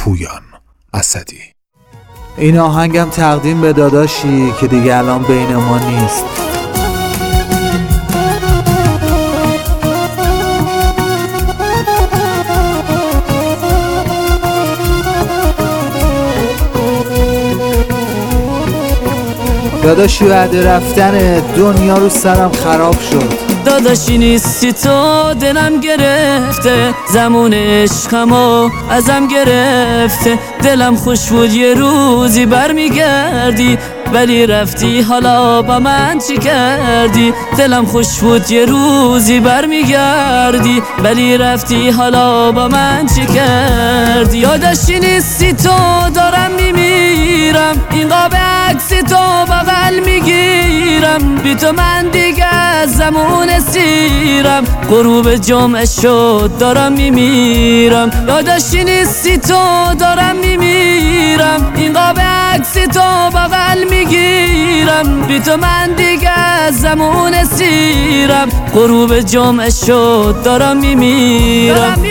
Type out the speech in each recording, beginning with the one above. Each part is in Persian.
پویان اسدی. این آهنگم تقدیم به داداشی که دیگه الان بین ما نیست. داداشی بعد رفتن دنیا رو سرم خراب شد. داداشی نیستی تو دلم گرفته، زمان عشقمو ازم گرفته. دلم خوش بود یه روزی برمیگردی، ولی رفتی حالا با من چی کردی؟ دلم خوش بود یه روزی برمیگردی، ولی رفتی حالا با من چی کردی؟ یادشی نیستی تو دارم میمیرم، این قاب عکس تو بغل میگیرم. بی تو من دیگه از زمون سیرم، غروب جمعه شد دارم میمیرم. یادشی نیستی تو دارم میمیرم، این قاب عکس تو بغل میگیرم. بی تو من دیگه از زمون سیرم، غروب جمعه شد دارم میمیرم.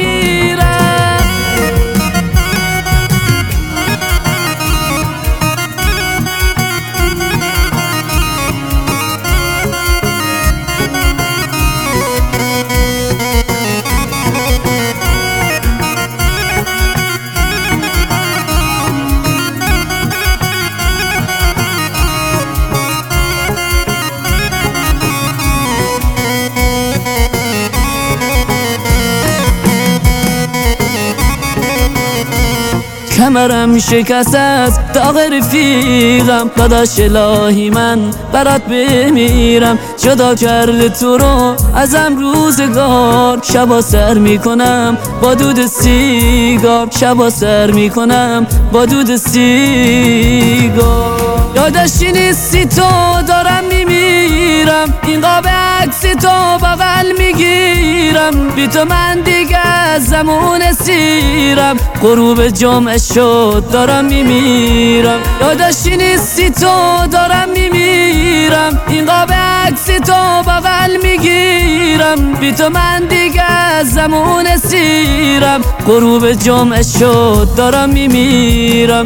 کمرم شکست از داغ رفیقم، داداش الهی من برات بمیرم. جدا کرده تو رو ازم روزگار، شبا سر میکنم با دود سیگار، شبا سر میکنم با دود سیگار. یادشی نیستی تو دارم میمیرم، این قاب عکس تو بغل میگیرم. بی تو من دیگه از زمون سیرم، غروب جمعه شد دارم میمیرم. یادشی نیستی تو دارم میمیرم، این قاب عکس تو بغل میگیرم. بی تو من دیگه از زمون سیرم، غروب جمعه شد دارم میمیرم.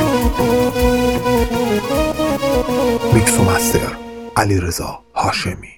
میکس و مستر علیرضا هاشمی.